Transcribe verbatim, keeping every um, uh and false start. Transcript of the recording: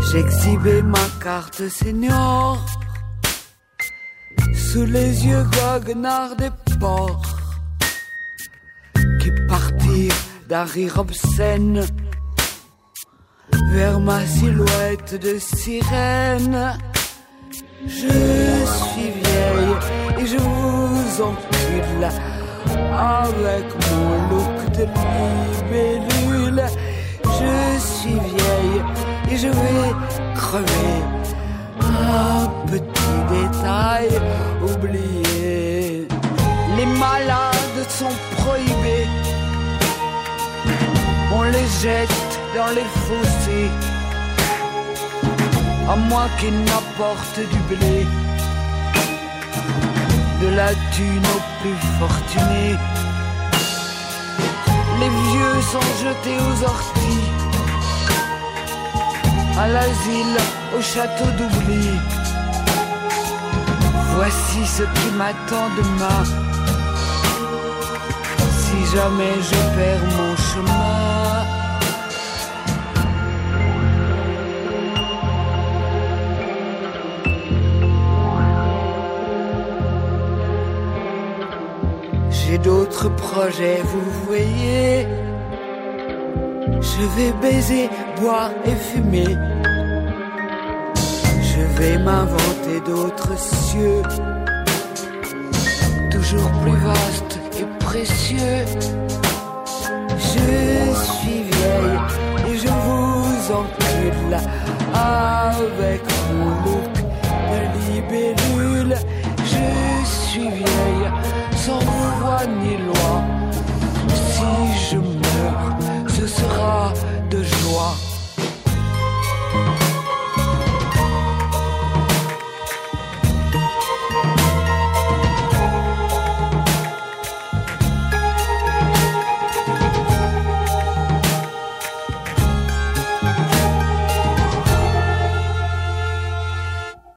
J'exhibais ma carte senior sous les yeux goguenards des porcs qui partirent d'un rire obscène vers ma silhouette de sirène. Je suis vieille et je vous encule avec mon look de libellule. Je suis vieille et je vais crever. Un petit détail oublié. Les malades sont prohibés. On les jette dans les fossés, à moins qu'ils n'apportent du blé, de la thune aux plus fortunés. Les vieux sont jetés aux orties, à l'asile, au château d'oubli. Voici ce qui m'attend demain, si jamais je perds mon chemin. J'ai d'autres projets, vous voyez. Je vais baiser, boire et fumer. Je vais m'inventer d'autres cieux, toujours plus vastes et précieux. Je suis vieille et je vous encule avec mon look de libellule. Je suis vieille sans voix ni loi.